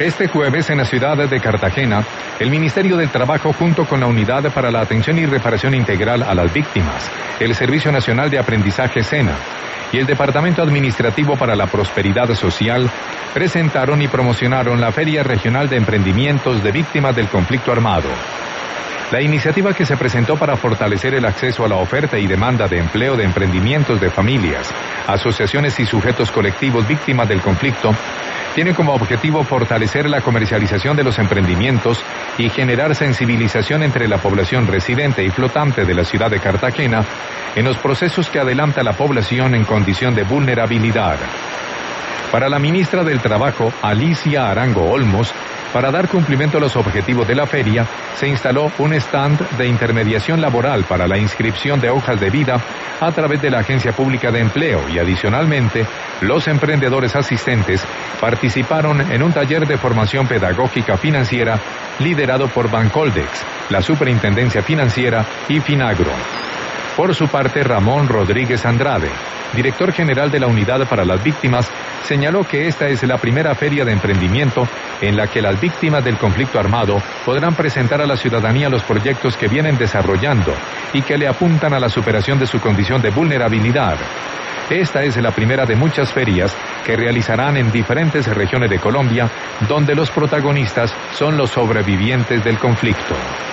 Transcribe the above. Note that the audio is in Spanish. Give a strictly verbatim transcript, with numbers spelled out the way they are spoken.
Este jueves, en la ciudad de Cartagena, el Ministerio del Trabajo, junto con la Unidad para la Atención y Reparación Integral a las Víctimas, el Servicio Nacional de Aprendizaje SENA y el Departamento Administrativo para la Prosperidad Social, presentaron y promocionaron la Feria Regional de Emprendimientos de Víctimas del Conflicto Armado. La iniciativa, que se presentó para fortalecer el acceso a la oferta y demanda de empleo de emprendimientos de familias, asociaciones y sujetos colectivos víctimas del conflicto, tiene como objetivo fortalecer la comercialización de los emprendimientos y generar sensibilización entre la población residente y flotante de la ciudad de Cartagena en los procesos que adelanta la población en condición de vulnerabilidad. Para la ministra del Trabajo, Alicia Arango Olmos, para dar cumplimiento a los objetivos de la feria, se instaló un stand de intermediación laboral para la inscripción de hojas de vida a través de la Agencia Pública de Empleo y, adicionalmente, los emprendedores asistentes participaron en un taller de formación pedagógica financiera liderado por Bancoldex, la Superintendencia Financiera y Finagro. Por su parte, Ramón Rodríguez Andrade, director general de la Unidad para las Víctimas, señaló que esta es la primera feria de emprendimiento en la que las víctimas del conflicto armado podrán presentar a la ciudadanía los proyectos que vienen desarrollando y que le apuntan a la superación de su condición de vulnerabilidad. Esta es la primera de muchas ferias que realizarán en diferentes regiones de Colombia, donde los protagonistas son los sobrevivientes del conflicto.